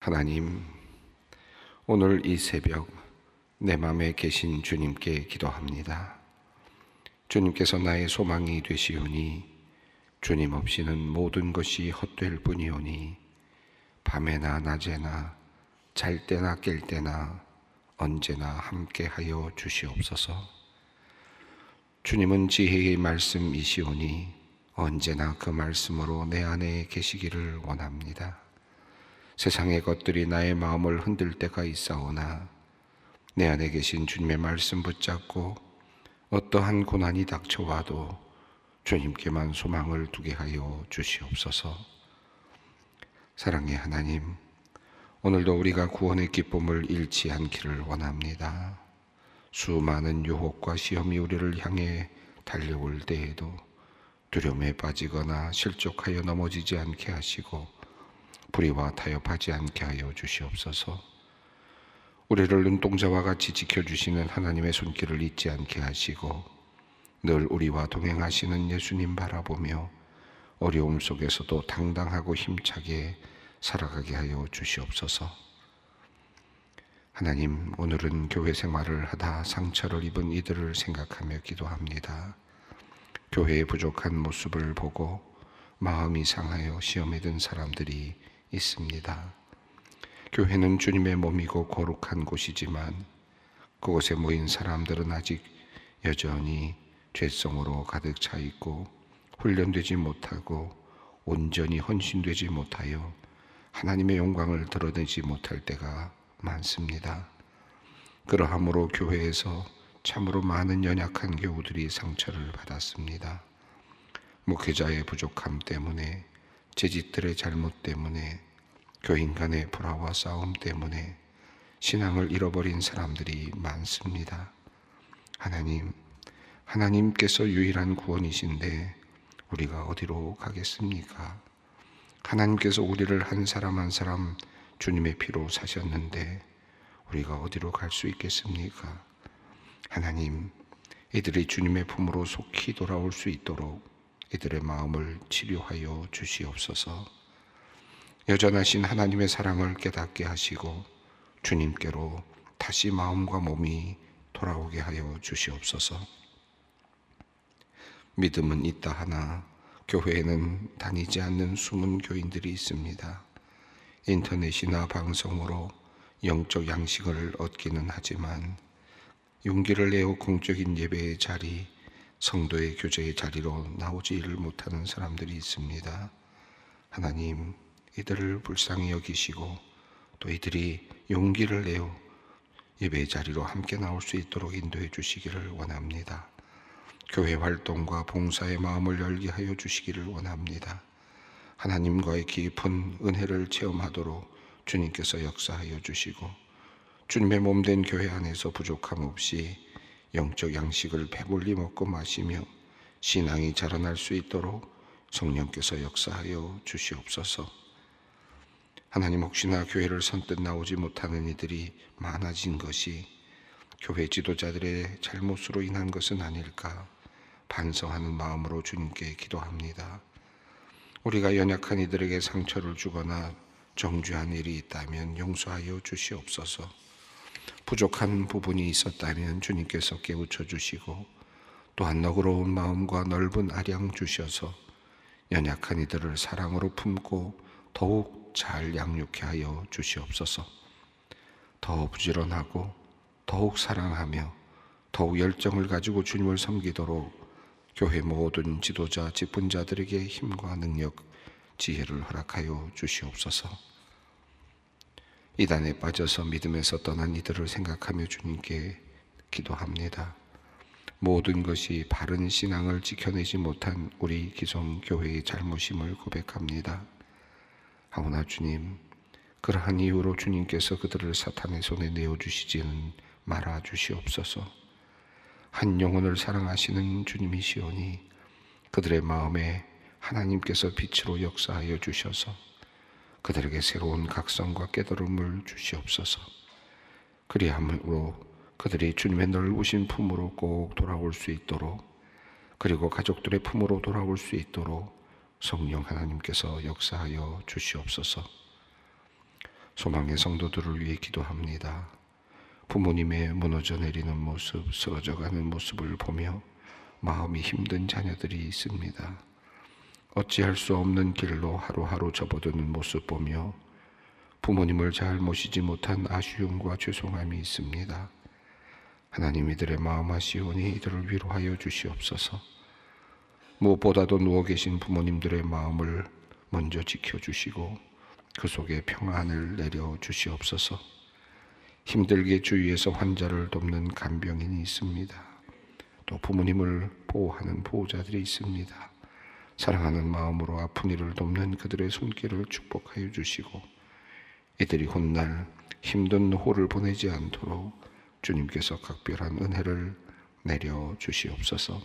하나님, 오늘 이 새벽 내 마음에 계신 주님께 기도합니다. 주님께서 나의 소망이 되시오니 주님 없이는 모든 것이 헛될 뿐이오니 밤에나 낮에나 잘 때나 깰 때나 언제나 함께하여 주시옵소서. 주님은 지혜의 말씀이시오니 언제나 그 말씀으로 내 안에 계시기를 원합니다. 세상의 것들이 나의 마음을 흔들 때가 있사오나 내 안에 계신 주님의 말씀 붙잡고 어떠한 고난이 닥쳐와도 주님께만 소망을 두게 하여 주시옵소서. 사랑의 하나님, 오늘도 우리가 구원의 기쁨을 잃지 않기를 원합니다. 수많은 유혹과 시험이 우리를 향해 달려올 때에도 두려움에 빠지거나 실족하여 넘어지지 않게 하시고 불의와 타협하지 않게 하여 주시옵소서. 우리를 눈동자와 같이 지켜주시는 하나님의 손길을 잊지 않게 하시고 늘 우리와 동행하시는 예수님 바라보며 어려움 속에서도 당당하고 힘차게 살아가게 하여 주시옵소서. 하나님, 오늘은 교회 생활을 하다 상처를 입은 이들을 생각하며 기도합니다. 교회의 부족한 모습을 보고 마음이 상하여 시험에 든 사람들이 있습니다. 교회는 주님의 몸이고 거룩한 곳이지만 그곳에 모인 사람들은 아직 여전히 죄성으로 가득 차 있고 훈련되지 못하고 온전히 헌신되지 못하여 하나님의 영광을 드러내지 못할 때가 많습니다. 그러함으로 교회에서 참으로 많은 연약한 교우들이 상처를 받았습니다. 목회자의 부족함 때문에, 제짓들의 잘못 때문에, 교인 간의 불화와 싸움 때문에 신앙을 잃어버린 사람들이 많습니다. 하나님, 하나님께서 유일한 구원이신데 우리가 어디로 가겠습니까? 하나님께서 우리를 한 사람 한 사람 주님의 피로 사셨는데 우리가 어디로 갈 수 있겠습니까? 하나님, 이들이 주님의 품으로 속히 돌아올 수 있도록 이들의 마음을 치료하여 주시옵소서. 여전하신 하나님의 사랑을 깨닫게 하시고 주님께로 다시 마음과 몸이 돌아오게 하여 주시옵소서. 믿음은 있다 하나 교회에는 다니지 않는 숨은 교인들이 있습니다. 인터넷이나 방송으로 영적 양식을 얻기는 하지만 용기를 내어 공적인 예배의 자리, 성도의 교제의 자리로 나오지를 못하는 사람들이 있습니다. 하나님, 이들을 불쌍히 여기시고 또 이들이 용기를 내어 예배의 자리로 함께 나올 수 있도록 인도해 주시기를 원합니다. 교회 활동과 봉사의 마음을 열게 하여 주시기를 원합니다. 하나님과의 깊은 은혜를 체험하도록 주님께서 역사하여 주시고 주님의 몸된 교회 안에서 부족함 없이 영적 양식을 배불리 먹고 마시며 신앙이 자라날 수 있도록 성령께서 역사하여 주시옵소서. 하나님, 혹시나 교회를 선뜻 나오지 못하는 이들이 많아진 것이 교회 지도자들의 잘못으로 인한 것은 아닐까 반성하는 마음으로 주님께 기도합니다. 우리가 연약한 이들에게 상처를 주거나 정죄한 일이 있다면 용서하여 주시옵소서. 부족한 부분이 있었다면 주님께서 깨우쳐 주시고 또한 너그러운 마음과 넓은 아량 주셔서 연약한 이들을 사랑으로 품고 더욱 잘 양육케 하여 주시옵소서. 더 부지런하고 더욱 사랑하며 더욱 열정을 가지고 주님을 섬기도록 교회 모든 지도자, 직분자들에게 힘과 능력, 지혜를 허락하여 주시옵소서. 이단에 빠져서 믿음에서 떠난 이들을 생각하며 주님께 기도합니다. 모든 것이 바른 신앙을 지켜내지 못한 우리 기존 교회의 잘못임을 고백합니다. 하오나 주님, 그러한 이유로 주님께서 그들을 사탄의 손에 내어주시지는 말아 주시옵소서. 한 영혼을 사랑하시는 주님이시오니 그들의 마음에 하나님께서 빛으로 역사하여 주셔서 그들에게 새로운 각성과 깨달음을 주시옵소서. 그리함으로 그들이 주님의 넓으신 품으로 꼭 돌아올 수 있도록, 그리고 가족들의 품으로 돌아올 수 있도록 성령 하나님께서 역사하여 주시옵소서. 소망의 성도들을 위해 기도합니다. 부모님의 무너져 내리는 모습, 쓰러져가는 모습을 보며 마음이 힘든 자녀들이 있습니다. 어찌할 수 없는 길로 하루하루 접어드는 모습 보며 부모님을 잘 모시지 못한 아쉬움과 죄송함이 있습니다. 하나님, 이들의 마음 아시오니 이들을 위로하여 주시옵소서. 무엇보다도 누워 계신 부모님들의 마음을 먼저 지켜주시고 그 속에 평안을 내려 주시옵소서. 힘들게 주위에서 환자를 돕는 간병인이 있습니다. 또 부모님을 보호하는 보호자들이 있습니다. 사랑하는 마음으로 아픈 이를 돕는 그들의 손길을 축복하여 주시고 이들이 훗날 힘든 노후를 보내지 않도록 주님께서 각별한 은혜를 내려 주시옵소서.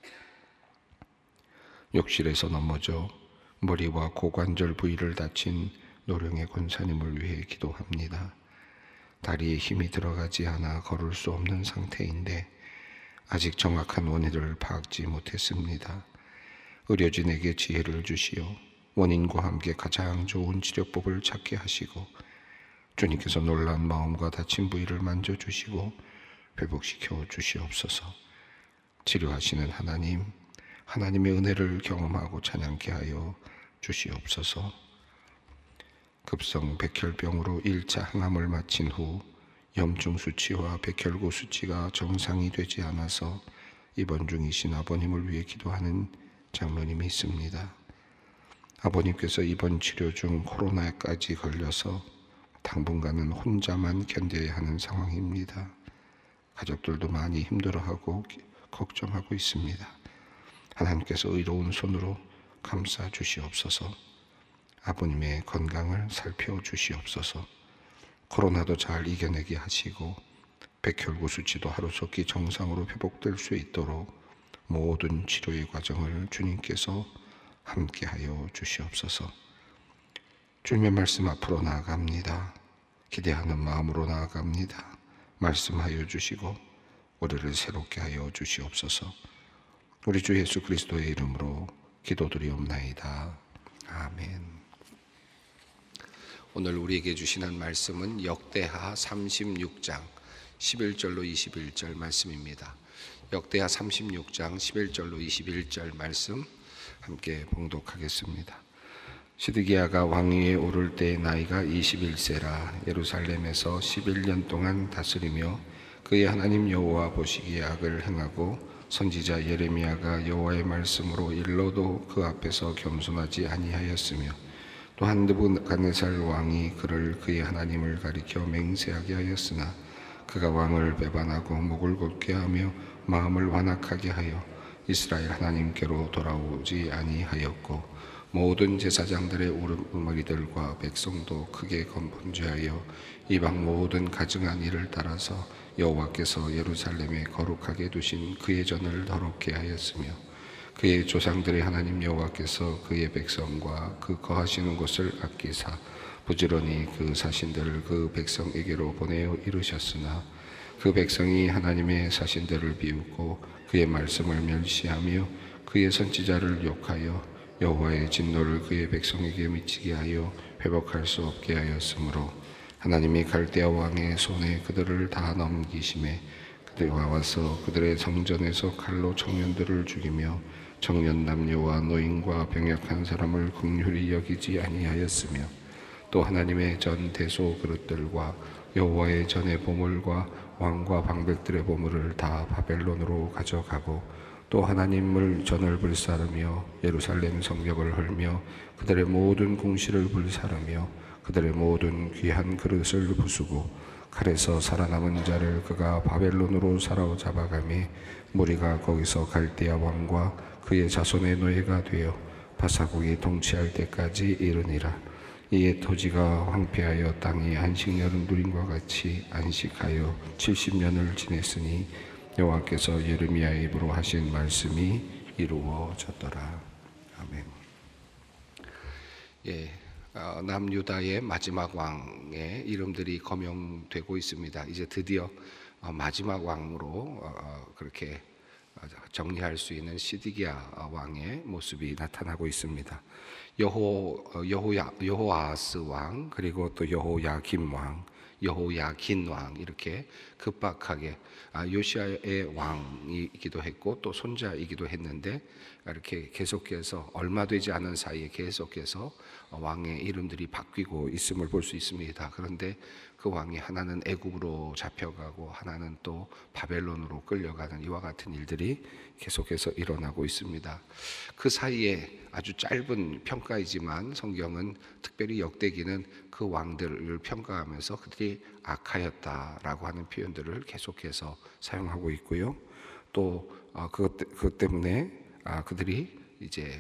욕실에서 넘어져 머리와 고관절 부위를 다친 노령의 권사님을 위해 기도합니다. 다리에 힘이 들어가지 않아 걸을 수 없는 상태인데 아직 정확한 원인을 파악지 못했습니다. 의료진에게 지혜를 주시어 원인과 함께 가장 좋은 치료법을 찾게 하시고 주님께서 놀란 마음과 다친 부위를 만져주시고 회복시켜 주시옵소서. 치료하시는 하나님, 하나님의 은혜를 경험하고 찬양케 하여 주시옵소서. 급성 백혈병으로 1차 항암을 마친 후 염증 수치와 백혈구 수치가 정상이 되지 않아서 입원 중이신 아버님을 위해 기도하는 장로님이 있습니다. 아버님께서 입원 치료 중 코로나까지 걸려서 당분간은 혼자만 견뎌야 하는 상황입니다. 가족들도 많이 힘들어하고 걱정하고 있습니다. 하나님께서 의로운 손으로 감싸 주시옵소서. 아버님의 건강을 살펴주시옵소서. 코로나도 잘 이겨내게 하시고 백혈구 수치도 하루속히 정상으로 회복될 수 있도록 모든 치료의 과정을 주님께서 함께하여 주시옵소서. 주님의 말씀 앞으로 나아갑니다. 기대하는 마음으로 나아갑니다. 말씀하여 주시고 우리를 새롭게 하여 주시옵소서. 우리 주 예수 그리스도의 이름으로 기도드리옵나이다. 아멘. 오늘 우리에게 주시는 말씀은 역대하 36장 11절로 21절 말씀입니다. 역대하 36장 11절로 21절 말씀 함께 봉독하겠습니다. 시드기야가 왕위에 오를 때 나이가 21세라 예루살렘에서 11년 동안 다스리며 그의 하나님 여호와 보시기에 악을 행하고 선지자 예레미야가 여호와의 말씀으로 일러도 그 앞에서 겸손하지 아니하였으며 또한 느부갓네살 왕이 그를 그의 하나님을 가리켜 맹세하게 하였으나 그가 왕을 배반하고 목을 곧게 하며 마음을 완악하게 하여 이스라엘 하나님께로 돌아오지 아니하였고 모든 제사장들의 우르머리들과 백성도 크게 범죄하여 이방 모든 가증한 일을 따라서 여호와께서 예루살렘에 거룩하게 두신 그의 전을 더럽게 하였으며 그의 조상들의 하나님 여호와께서 그의 백성과 그 거하시는 곳을 아끼사 부지런히 그 사신들을 그 백성에게로 보내어 이루셨으나 그 백성이 하나님의 사신들을 비웃고 그의 말씀을 멸시하며 그의 선지자를 욕하여 여호와의 진노를 그의 백성에게 미치게 하여 회복할 수 없게 하였으므로 하나님이 갈대아 왕의 손에 그들을 다 넘기심에 그들이 와서 그들의 성전에서 칼로 청년들을 죽이며 청년 남녀와 노인과 병약한 사람을 긍휼히 여기지 아니하였으며 또 하나님의 전 대소 그릇들과 여호와의 전의 보물과 왕과 방백들의 보물을 다 바벨론으로 가져가고 또 하나님을 전을 불사르며 예루살렘 성벽을 헐며 그들의 모든 궁실을 불사르며 그들의 모든 귀한 그릇을 부수고 칼에서 살아남은 자를 그가 바벨론으로 사로잡아가며 무리가 거기서 갈대아 왕과 그의 자손의 노예가 되어 바사국이 통치할 때까지 이르니라. 이에 토지가 황폐하여 땅이 안식년을 누림과 같이 안식하여 70년을 지냈으니 여호와께서 예레미야의 입으로 하신 말씀이 이루어졌더라. 아멘. 남유다의 마지막 왕의 이름들이 거명되고 있습니다. 이제 드디어 마지막 왕으로 그렇게 정리할 수 있는 시드기야 왕의 모습이 나타나고 있습니다. 여호아스 왕, 그리고 또 여호야김 왕, 여호야긴 왕, 이렇게 급박하게 요시아의 왕이기도 했고 또 손자이기도 했는데, 이렇게 계속해서 얼마 되지 않은 사이에 계속해서 왕의 이름들이 바뀌고 있음을 볼 수 있습니다. 그런데 그 왕이 하나는 애굽으로 잡혀가고 하나는 또 바벨론으로 끌려가는 이와 같은 일들이 계속해서 일어나고 있습니다. 그 사이에 아주 짧은 평가이지만 성경은 특별히 역대기는 그 왕들을 평가하면서 그들이 악하였다라고 하는 표현들을 계속해서 사용하고 있고요. 또 그것 때문에 그들이 이제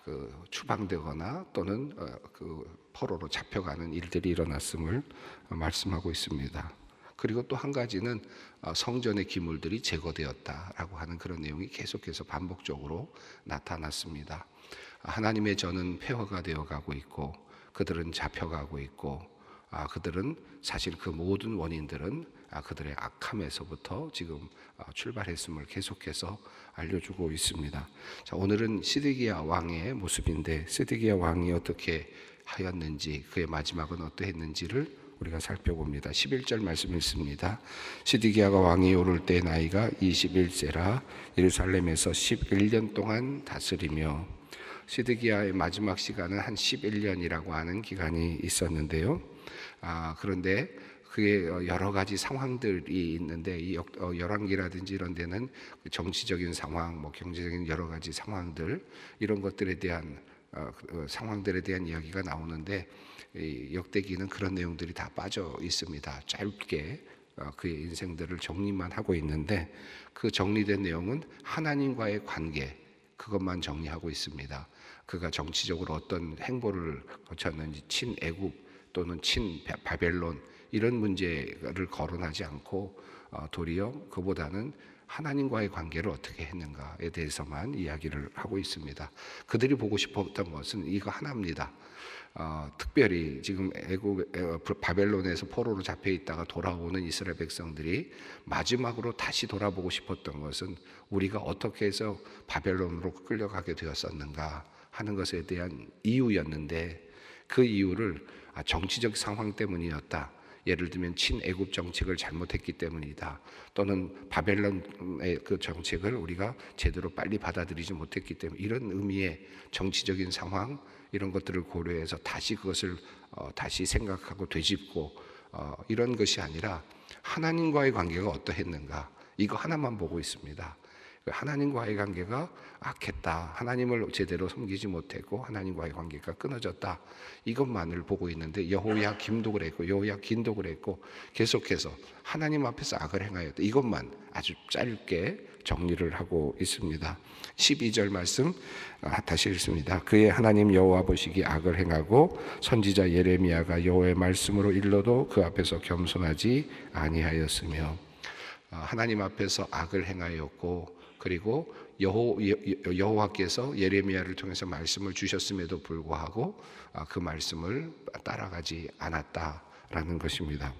추방되거나 또는 포로로 잡혀가는 일들이 일어났음을 말씀하고 있습니다. 그리고 또 한 가지는 성전의 기물들이 제거되었다라고 하는 그런 내용이 계속해서 반복적으로 나타났습니다. 하나님의 전은 폐허가 되어가고 있고 그들은 잡혀가고 있고 그들은 사실 그 모든 원인들은 그들의 악함에서부터 지금 출발했음을 계속해서 알려주고 있습니다. 자, 오늘은 시드기야 왕의 모습인데 시드기야 왕이 어떻게 하였는지, 그의 마지막은 어떠했는지를 우리가 살펴봅니다. 11절 말씀 읽습니다. 시드기야가 왕이 오를 때 나이가 21세라 예루살렘에서 11년 동안 다스리며, 시드기야의 마지막 시간은 한 11년이라고 하는 기간이 있었는데요. 그런데 그게 여러 가지 상황들이 있는데 이 열왕기라든지 이런 데는 정치적인 상황, 경제적인 여러 가지 상황들, 이런 것들에 대한 상황들에 대한 이야기가 나오는데 이 역대기는 그런 내용들이 다 빠져 있습니다. 짧게 그의 인생들을 정리만 하고 있는데 그 정리된 내용은 하나님과의 관계, 그것만 정리하고 있습니다. 그가 정치적으로 어떤 행보를 거쳤는지, 친애굽 또는 친바벨론 이런 문제를 거론하지 않고 도리어 그보다는 하나님과의 관계를 어떻게 했는가에 대해서만 이야기를 하고 있습니다. 그들이 보고 싶었던 것은 이거 하나입니다. 특별히 지금 바벨론에서 포로로 잡혀 있다가 돌아오는 이스라엘 백성들이 마지막으로 다시 돌아보고 싶었던 것은 우리가 어떻게 해서 바벨론으로 끌려가게 되었었는가 하는 것에 대한 이유였는데, 그 이유를 정치적 상황 때문이었다, 예를 들면 친애굽 정책을 잘못했기 때문이다, 또는 바벨론의 그 정책을 우리가 제대로 빨리 받아들이지 못했기 때문에, 이런 의미의 정치적인 상황, 이런 것들을 고려해서 다시 그것을 다시 생각하고 되짚고 이런 것이 아니라 하나님과의 관계가 어떠했는가, 이거 하나만 보고 있습니다. 하나님과의 관계가 악했다, 하나님을 제대로 섬기지 못했고 하나님과의 관계가 끊어졌다, 이것만을 보고 있는데 여호야김도 그랬고 여호야긴도 그랬고 계속해서 하나님 앞에서 악을 행하였다, 이것만 아주 짧게 정리를 하고 있습니다. 12절 말씀 다시 읽습니다. 그의 하나님 여호와 보시기 악을 행하고 선지자 예레미야가 여호와의 말씀으로 일러도 그 앞에서 겸손하지 아니하였으며, 하나님 앞에서 악을 행하였고 그리고 여호와께서 예레미야를 통해서 말씀을 주셨음에도 불구하고 그 말씀을 따라가지 않았다라는 것입니다.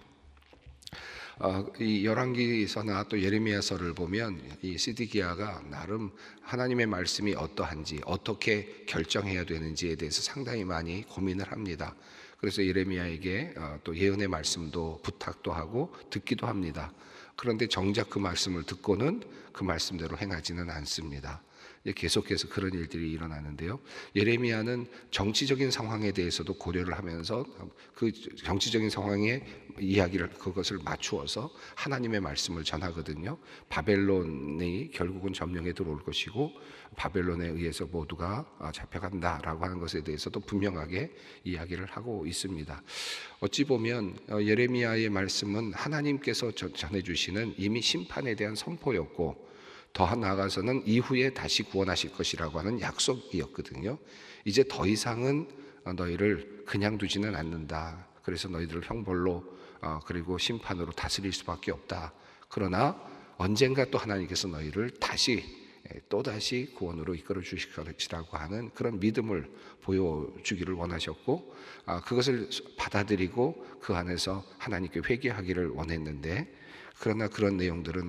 이 열왕기서나 또 예레미야서를 보면 이 시드기야가 나름 하나님의 말씀이 어떠한지, 어떻게 결정해야 되는지에 대해서 상당히 많이 고민을 합니다. 그래서 예레미야에게 또 예언의 말씀도 부탁도 하고 듣기도 합니다. 그런데 정작 그 말씀을 듣고는 그 말씀대로 행하지는 않습니다. 계속해서 그런 일들이 일어나는데요. 예레미야는 정치적인 상황에 대해서도 고려를 하면서 그 정치적인 상황에 이야기를, 그것을 맞추어서 하나님의 말씀을 전하거든요. 바벨론이 결국은 점령에 들어올 것이고 바벨론에 의해서 모두가 잡혀간다라고 하는 것에 대해서도 분명하게 이야기를 하고 있습니다. 어찌 보면 예레미야의 말씀은 하나님께서 전해주시는 이미 심판에 대한 선포였고, 더 나아가서는 이후에 다시 구원하실 것이라고 하는 약속이었거든요. 이제 더 이상은 너희를 그냥 두지는 않는다. 그래서 너희들을 형벌로 그리고 심판으로 다스릴 수밖에 없다. 그러나 언젠가 또 하나님께서 너희를 또다시 구원으로 이끌어 주실 것이라고 하는 그런 믿음을 보여주기를 원하셨고, 그것을 받아들이고 그 안에서 하나님께 회개하기를 원했는데, 그러나 그런 내용들은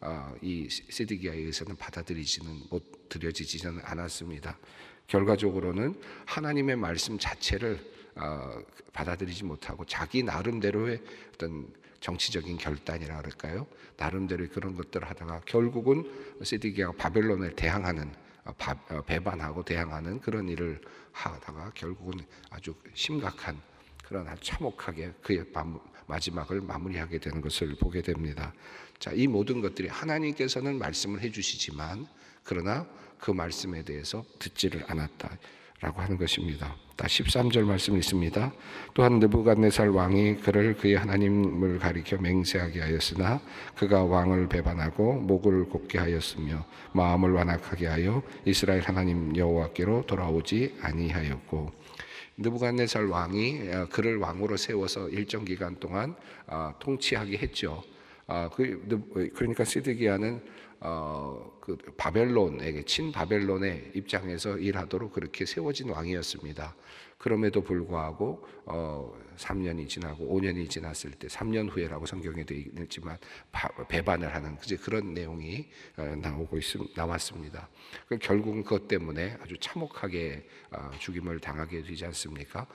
이 세데기야에 의해서는 받아들여지지는 않았습니다. 결과적으로는 하나님의 말씀 자체를 받아들이지 못하고 자기 나름대로의 어떤 정치적인 결단이라 그럴까요? 나름대로의 그런 것들을 하다가 결국은 세데기야가 바벨론을 대항하는 배반하고 대항하는 그런 일을 하다가 결국은 아주 심각한 그런 아주 참혹하게 그의 마지막을 마무리하게 되는 것을 보게 됩니다. 자, 이 모든 것들이 하나님께서는 말씀을 해주시지만 그러나 그 말씀에 대해서 듣지를 않았다라고 하는 것입니다. 13절 말씀이 있습니다. 또한 느부갓네살 왕이 그를 그의 하나님을 가리켜 맹세하게 하였으나 그가 왕을 배반하고 목을 곱게 하였으며 마음을 완악하게 하여 이스라엘 하나님 여호와께로 돌아오지 아니하였고, 느부갓네살 왕이 그를 왕으로 세워서 일정 기간 동안 통치하게 했죠. 그러니까 시드기야는 그 바벨론에게 친바벨론의 입장에서 일하도록 그렇게 세워진 왕이었습니다. 그럼에도 불구하고 3년이 지나고 5년이 지났을 때 3년 후에라고 성경에 되어 있지만 배반을 하는 그런 내용이 나왔습니다. 결국은 그것 때문에 아주 참혹하게 죽임을 당하게 되지 않습니까?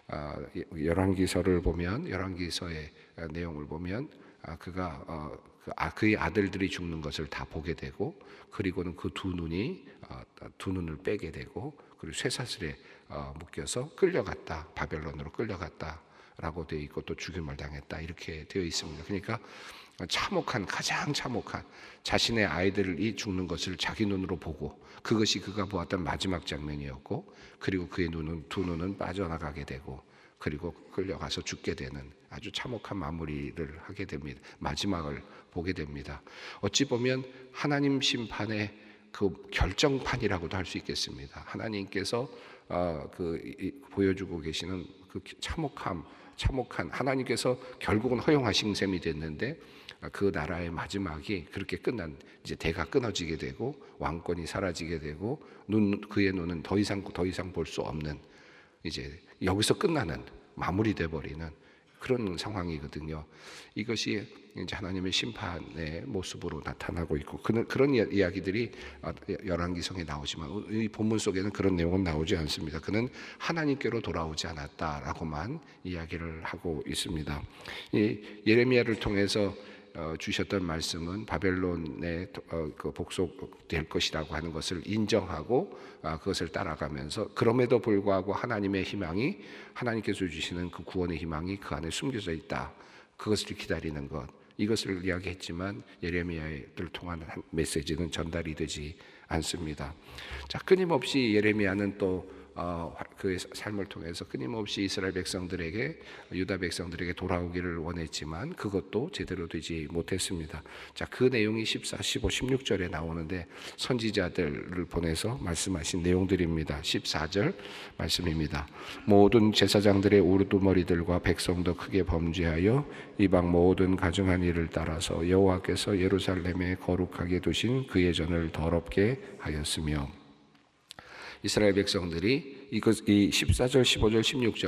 열왕기서를 보면 열왕기서의 내용을 보면 그가 그의 아들들이 죽는 것을 다 보게 되고, 그리고는 그 두 눈을 빼게 되고, 그리고 쇠사슬에 묶여서 끌려갔다, 바벨론으로 끌려갔다라고 되어 있고 또 죽임을 당했다 이렇게 되어 있습니다. 그러니까 가장 참혹한 자신의 아이들이 죽는 것을 자기 눈으로 보고 그것이 그가 보았던 마지막 장면이었고, 그리고 그의 두 눈은 빠져나가게 되고 그리고 끌려가서 죽게 되는 아주 참혹한 마무리를 하게 됩니다. 마지막을 보게 됩니다. 어찌 보면 하나님 심판의 그 결정판이라고도 할 수 있겠습니다. 하나님께서 보여주고 계시는 그 참혹한 하나님께서 결국은 허용하신 셈이 됐는데 그 나라의 마지막이 그렇게 이제 대가 끊어지게 되고 왕권이 사라지게 되고 그의 눈은 더 이상 볼 수 없는, 이제 여기서 끝나는, 마무리돼 버리는 그런 상황이거든요. 이것이 이제 하나님의 심판의 모습으로 나타나고 있고 그런 이야기들이 열왕기성에 나오지만 이 본문 속에는 그런 내용은 나오지 않습니다. 그는 하나님께로 돌아오지 않았다라고만 이야기를 하고 있습니다. 이 예레미야를 통해서 주셨던 말씀은 바벨론에 복속될 것이라고 하는 것을 인정하고 그것을 따라가면서, 그럼에도 불구하고 하나님의 희망이, 하나님께서 주시는 그 구원의 희망이 그 안에 숨겨져 있다, 그것을 기다리는 것, 이것을 이야기했지만 예레미야를 통한 메시지는 전달이 되지 않습니다. 자, 끊임없이 예레미야는 또 그의 삶을 통해서 끊임없이 이스라엘 백성들에게, 유다 백성들에게 돌아오기를 원했지만 그것도 제대로 되지 못했습니다. 자, 그 내용이 14, 15, 16절에 나오는데 선지자들을 보내서 말씀하신 내용들입니다. 14절 말씀입니다. 모든 제사장들의 우두머리들과 백성도 크게 범죄하여 이방 모든 가증한 일을 따라서 여호와께서 예루살렘에 거룩하게 두신 그의 전을 더럽게 하였으며, 이스라엘 백성들이 이 14절, 15절,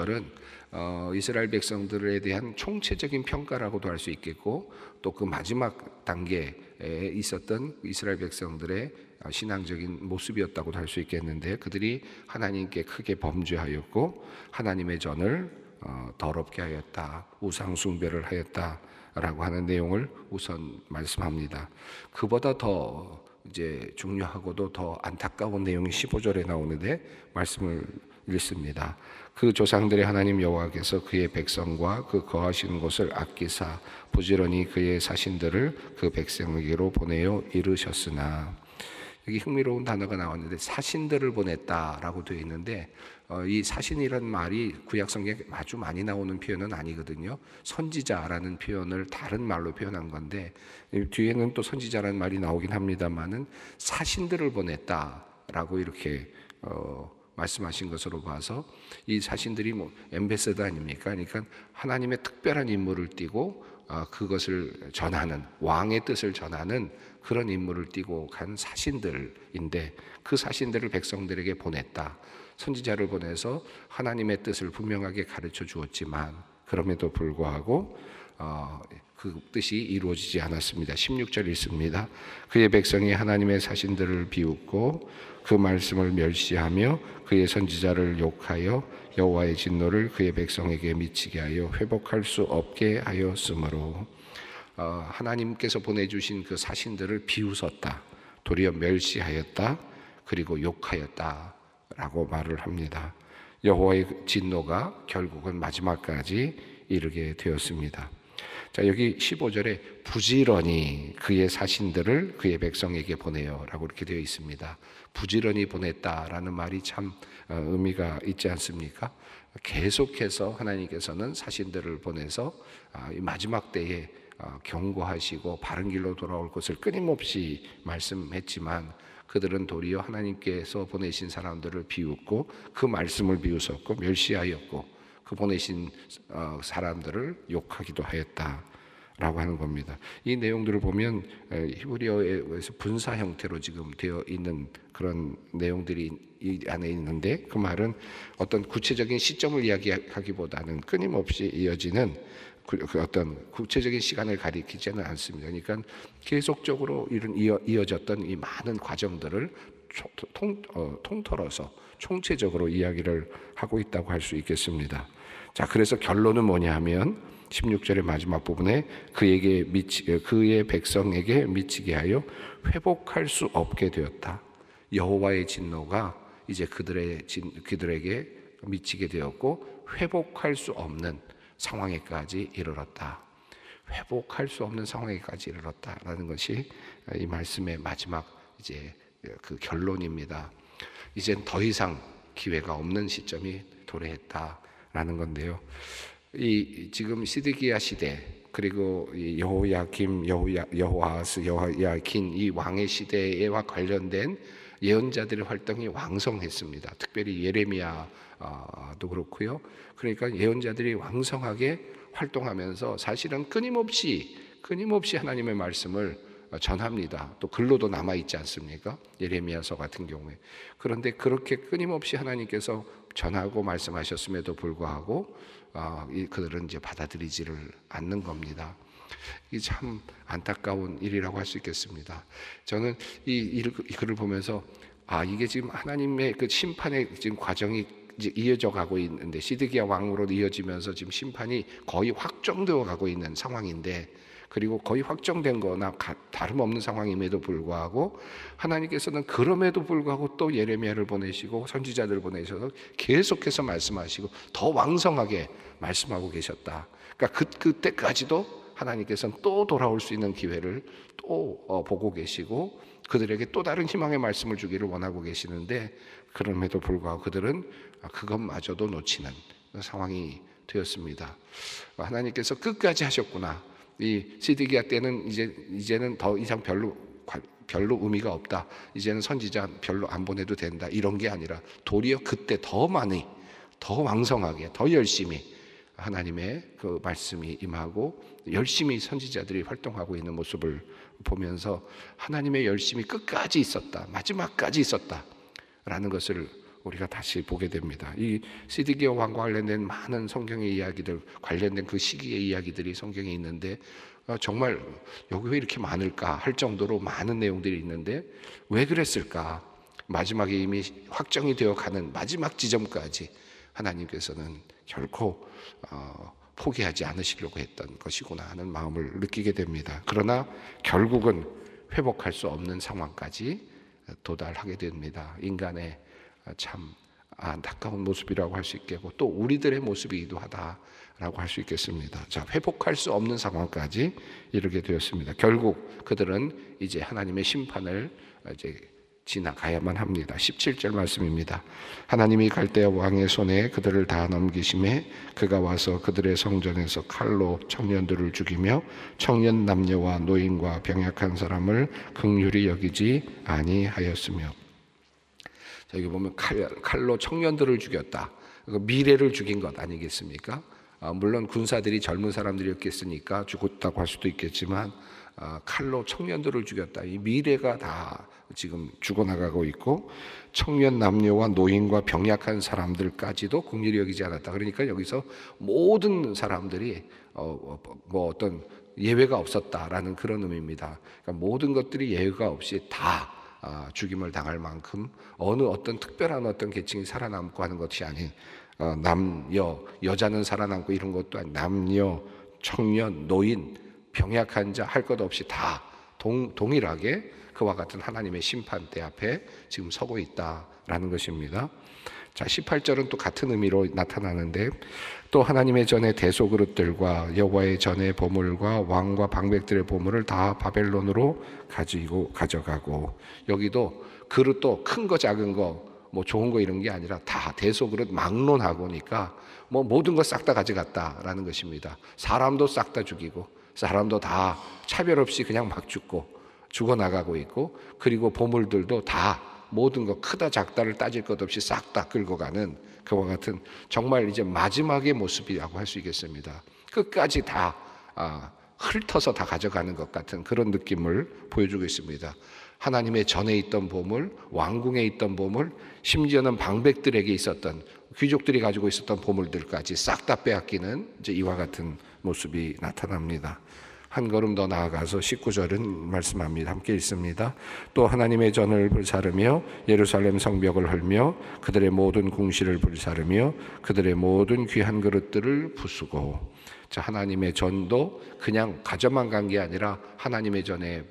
16절은 이스라엘 백성들에 대한 총체적인 평가라고도 할 수 있겠고, 또 그 마지막 단계에 있었던 이스라엘 백성들의 신앙적인 모습이었다고도 할 수 있겠는데, 그들이 하나님께 크게 범죄하였고 하나님의 전을 더럽게 하였다, 우상 숭배를 하였다라고 하는 내용을 우선 말씀합니다. 그보다 더 이제 중요하고도 더 안타까운 내용이 15절에 나오는데 말씀을 읽습니다. 그 조상들의 하나님 여호와께서 그의 백성과 그 거하시는 곳을 아끼사 부지런히 그의 사신들을 그 백성에게로 보내어 이르셨으나, 여기 흥미로운 단어가 나왔는데 사신들을 보냈다라고 되어 있는데 이 사신이라는 말이 구약 성경에 아주 많이 나오는 표현은 아니거든요. 선지자라는 표현을 다른 말로 표현한 건데 뒤에는 또 선지자라는 말이 나오긴 합니다만은 사신들을 보냈다라고 이렇게 말씀하신 것으로 봐서 이 사신들이 엠베서더 아닙니까? 그러니까 하나님의 특별한 임무를 띠고 그것을 전하는, 왕의 뜻을 전하는 그런 임무를 띠고 간 사신들인데, 그 사신들을 백성들에게 보냈다. 선지자를 보내서 하나님의 뜻을 분명하게 가르쳐 주었지만 그럼에도 불구하고 그 뜻이 이루어지지 않았습니다. 16절 읽습니다. 그의 백성이 하나님의 사신들을 비웃고 그 말씀을 멸시하며 그의 선지자를 욕하여 여호와의 진노를 그의 백성에게 미치게 하여 회복할 수 없게 하였으므로 하나님께서 보내주신 그 사신들을 비웃었다, 도리어 멸시하였다, 그리고 욕하였다 라고 말을 합니다. 여호와의 진노가 결국은 마지막까지 이르게 되었습니다. 자, 여기 15절에 부지런히 그의 사신들을 그의 백성에게 보내요 라고 이렇게 되어 있습니다. 부지런히 보냈다라는 말이 참 의미가 있지 않습니까? 계속해서 하나님께서는 사신들을 보내서 마지막 때에 경고하시고 바른 길로 돌아올 것을 끊임없이 말씀했지만 그들은 도리어 하나님께서 보내신 사람들을 비웃고 그 말씀을 비웃었고 멸시하였고 그 보내신 사람들을 욕하기도 하였다라고 하는 겁니다. 이 내용들을 보면 히브리어에서 분사 형태로 지금 되어 있는 그런 내용들이 이 안에 있는데, 그 말은 어떤 구체적인 시점을 이야기하기보다는 끊임없이 이어지는 그 어떤 구체적인 시간을 가리키지는 않습니다. 그러니까 계속적으로 이어졌던 이 많은 과정들을 통틀어서 총체적으로 이야기를 하고 있다고 할 수 있겠습니다. 자, 그래서 결론은 뭐냐 하면 16절의 마지막 부분에 그의 백성에게 미치게 하여 회복할 수 없게 되었다. 여호와의 진노가 이제 그들에게 미치게 되었고 회복할 수 없는 상황에까지 이르렀다. 회복할 수 없는 상황에까지 이르렀다라는 것이 이 말씀의 마지막 이제 그 결론입니다. 이젠 더 이상 기회가 없는 시점이 도래했다라는 건데요. 지금 시드기야 시대, 그리고 여호야김, 여호아스, 여호야킨 이 왕의 시대와 관련된 예언자들의 활동이 왕성했습니다. 특별히 예레미야도 그렇고요. 그러니까 예언자들이 왕성하게 활동하면서 사실은 끊임없이 하나님의 말씀을 전합니다. 또 글로도 남아있지 않습니까? 예레미야서 같은 경우에. 그런데 그렇게 끊임없이 하나님께서 전하고 말씀하셨음에도 불구하고 그들은 이제 받아들이지를 않는 겁니다. 이게 참 안타까운 일이라고 할 수 있겠습니다. 저는 이 글을 보면서 이게 지금 하나님의 그 심판의 지금 과정이 이제 이어져 가고 있는데, 시드기야 왕으로 이어지면서 지금 심판이 거의 확정되어 가고 있는 상황인데, 그리고 거의 확정된 거나 다름없는 상황임에도 불구하고 하나님께서는 그럼에도 불구하고 또 예레미야를 보내시고 선지자들을 보내셔서 계속해서 말씀하시고 더 왕성하게 말씀하고 계셨다. 그러니까 그때까지도 하나님께서는 또 돌아올 수 있는 기회를 또 보고 계시고 그들에게 또 다른 희망의 말씀을 주기를 원하고 계시는데, 그럼에도 불구하고 그들은 그것마저도 놓치는 상황이 되었습니다. 하나님께서 끝까지 하셨구나. 이 시드기야 때는 이제는 더 이상 별로 의미가 없다. 이제는 선지자 별로 안 보내도 된다. 이런 게 아니라 도리어 그때 더 많이, 더 왕성하게, 더 열심히 하나님의 그 말씀이 임하고 열심히 선지자들이 활동하고 있는 모습을 보면서 하나님의 열심이 끝까지 있었다, 마지막까지 있었다라는 것을 우리가 다시 보게 됩니다. 이 시드기야 왕과 관련된 많은 성경의 이야기들, 관련된 그 시기의 이야기들이 성경에 있는데 정말 여기 왜 이렇게 많을까 할 정도로 많은 내용들이 있는데 왜 그랬을까? 마지막에 이미 확정이 되어 가는 마지막 지점까지 하나님께서는 결코 포기하지 않으시려고 했던 것이구나 하는 마음을 느끼게 됩니다. 그러나 결국은 회복할 수 없는 상황까지 도달하게 됩니다. 인간의 참 안타까운 모습이라고 할 수 있겠고 또 우리들의 모습이기도 하다라고 할 수 있겠습니다. 자, 회복할 수 없는 상황까지 이르게 되었습니다. 결국 그들은 이제 하나님의 심판을 이제 지나가야만 합니다. 17절 말씀입니다. 하나님이 갈대아 왕의 손에 그들을 다 넘기심에 그가 와서 그들의 성전에서 칼로 청년들을 죽이며 청년 남녀와 노인과 병약한 사람을 긍휼히 여기지 아니하였으며. 자, 여기 보면 칼로 청년들을 죽였다. 미래를 죽인 것 아니겠습니까? 물론 군사들이 젊은 사람들이었겠으니까 죽었다고 할 수도 있겠지만 칼로 청년들을 죽였다. 이 미래가 다 지금 죽어나가고 있고 청년 남녀와 노인과 병약한 사람들까지도 긍휼히 여기지 않았다. 그러니까 여기서 모든 사람들이 뭐 어떤 예외가 없었다라는 그런 의미입니다. 그러니까 모든 것들이 예외가 없이 다 죽임을 당할 만큼 어떤 특별한 어떤 계층이 살아남고 하는 것이 아닌 여자는 살아남고 이런 것도 아닌 남녀, 청년, 노인, 병약한 자 할 것 없이 다 동일하게 그와 같은 하나님의 심판대 앞에 지금 서고 있다라는 것입니다. 자, 18절은 또 같은 의미로 나타나는데 또 하나님의 전에 대소그릇들과 여호와의 전에 보물과 왕과 방백들의 보물을 다 바벨론으로 가져가고 여기도 그릇도 큰 거 작은 거 뭐 좋은 거 이런 게 아니라 다 대소그릇 막론하고니까 뭐 모든 거 싹 다 가져갔다라는 것입니다. 사람도 싹 다 죽이고 사람도 다 차별 없이 그냥 막 죽어나가고 있고 그리고 보물들도 다 모든 거 크다 작다를 따질 것 없이 싹 다 끌고 가는 그와 같은 정말 이제 마지막의 모습이라고 할 수 있겠습니다. 끝까지 다 훑어서 다 가져가는 것 같은 그런 느낌을 보여주고 있습니다. 하나님의 전에 있던 보물, 왕궁에 있던 보물, 심지어는 방백들에게 있었던 귀족들이 가지고 있었던 보물들까지 싹 다 빼앗기는 이제 이와 같은 모습이 나타납니다. 한 걸음 더 나아가서 19절은 말씀합니다. 함께 읽습니다. 또 하나님의 전을 불사르며 예루살렘 성벽을 헐며 그들의 모든 궁실을 불사르며 그들의 모든 귀한 그릇들을 부수고. 자, 하나님의 전도 그냥 가져만 간 게 아니라 하나님의 전에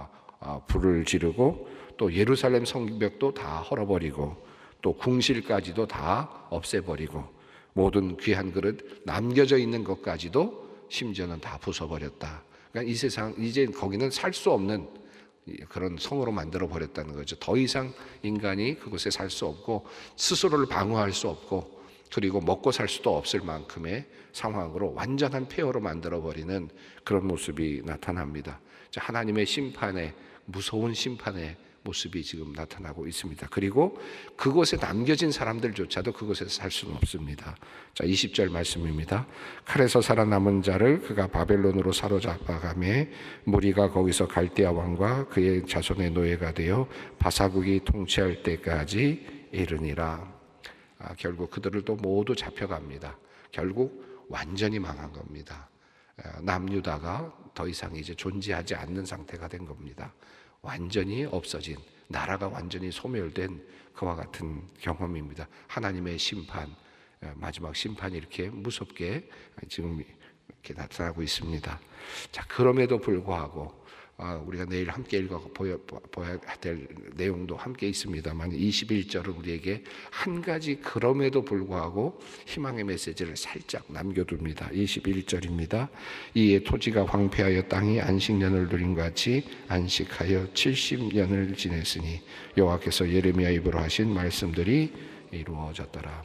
불을 지르고 또 예루살렘 성벽도 다 헐어버리고 또 궁실까지도 다 없애버리고 모든 귀한 그릇 남겨져 있는 것까지도 심지어는 다 부숴버렸다. 그러니까 이 세상 이제 거기는 살 수 없는 그런 성으로 만들어 버렸다는 거죠. 더 이상 인간이 그곳에 살 수 없고 스스로를 방어할 수 없고 그리고 먹고 살 수도 없을 만큼의 상황으로 완전한 폐허로 만들어 버리는 그런 모습이 나타납니다. 하나님의 심판의 무서운 심판의 모습이 지금 나타나고 있습니다. 그리고 그곳에 남겨진 사람들조차도 그곳에서 살 수는 없습니다. 자, 20절 말씀입니다. 칼에서 살아남은 자를 그가 바벨론으로 사로잡아가매 무리가 거기서 갈대아 왕과 그의 자손의 노예가 되어 바사국이 통치할 때까지 이르니라. 결국 그들을 또 모두 잡혀갑니다. 결국 완전히 망한 겁니다. 남유다가 더 이상 이제 존재하지 않는 상태가 된 겁니다. 완전히 없어진, 나라가 완전히 소멸된 그와 같은 경험입니다. 하나님의 심판, 마지막 심판이 이렇게 무섭게 지금 이렇게 나타나고 있습니다. 자, 그럼에도 불구하고 우리가 내일 함께 보야 될 내용도 함께 있습니다만 21절은 우리에게 한 가지 그럼에도 불구하고 희망의 메시지를 살짝 남겨둡니다. 21절입니다. 이에 토지가 황폐하여 땅이 안식년을 누린 같이 안식하여 70년을 지냈으니 여호와께서 예레미야 입으로 하신 말씀들이 이루어졌더라.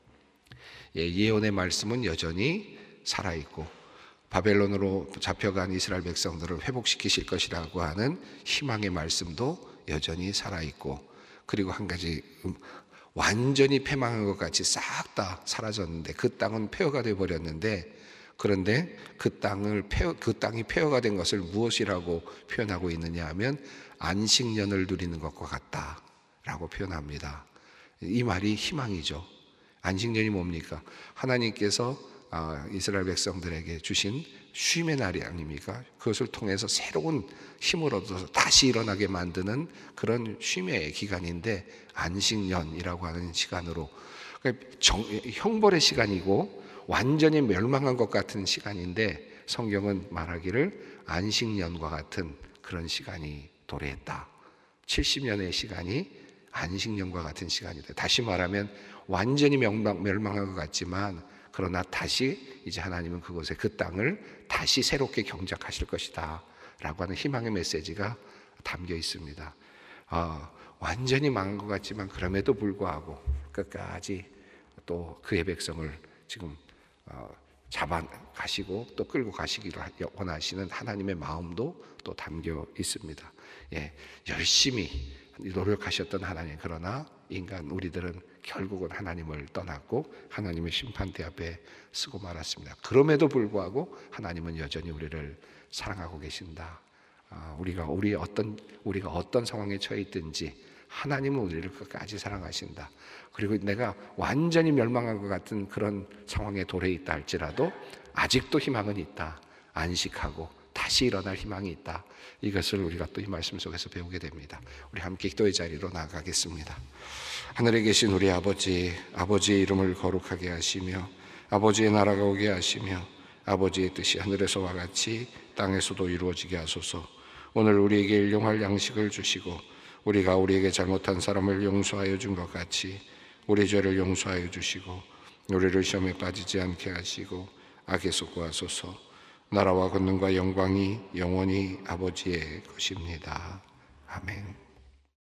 예언의 말씀은 여전히 살아있고 바벨론으로 잡혀간 이스라엘 백성들을 회복시키실 것이라고 하는 희망의 말씀도 여전히 살아있고 그리고 한 가지 완전히 패망한 것 같이 싹 다 사라졌는데 그 땅은 폐허가 되어버렸는데 그런데 그 땅이 폐허가 된 것을 무엇이라고 표현하고 있느냐 하면 안식년을 누리는 것과 같다라고 표현합니다. 이 말이 희망이죠. 안식년이 뭡니까? 하나님께서 이스라엘 백성들에게 주신 쉼의 날이 아닙니까? 그것을 통해서 새로운 힘을 얻어서 다시 일어나게 만드는 그런 쉼의 기간인데 안식년이라고 하는 시간으로 형벌의 시간이고 완전히 멸망한 것 같은 시간인데 성경은 말하기를 안식년과 같은 그런 시간이 도래했다. 70년의 시간이 안식년과 같은 시간이다. 다시 말하면 완전히 멸망한 것 같지만 그러나 다시 이제 하나님은 그곳에 그 땅을 다시 새롭게 경작하실 것이다 라고 하는 희망의 메시지가 담겨 있습니다. 완전히 망한 것 같지만 그럼에도 불구하고 끝까지 또 그의 백성을 지금 잡아가시고 또 끌고 가시기를 원하시는 하나님의 마음도 또 담겨 있습니다. 열심히 노력하셨던 하나님, 그러나 인간 우리들은 결국은 하나님을 떠났고 하나님의 심판대 앞에 서고 말았습니다. 그럼에도 불구하고 하나님은 여전히 우리를 사랑하고 계신다. 우리가 어떤 상황에 처해 있든지 하나님은 우리를 끝까지 사랑하신다. 그리고 내가 완전히 멸망한 것 같은 그런 상황에 도래 있다 할지라도 아직도 희망은 있다. 안식하고 다시 일어날 희망이 있다. 이것을 우리가 또 이 말씀 속에서 배우게 됩니다. 우리 함께 기도의 자리로 나아가겠습니다. 하늘에 계신 우리 아버지, 아버지의 이름을 거룩하게 하시며 아버지의 나라가 오게 하시며 아버지의 뜻이 하늘에서와 같이 땅에서도 이루어지게 하소서. 오늘 우리에게 일용할 양식을 주시고 우리가 우리에게 잘못한 사람을 용서하여 준 것 같이 우리 죄를 용서하여 주시고 우리를 시험에 빠지지 않게 하시고 악에서 구하소서. 나라와 권능과 영광이 영원히 아버지의 것입니다. 아멘.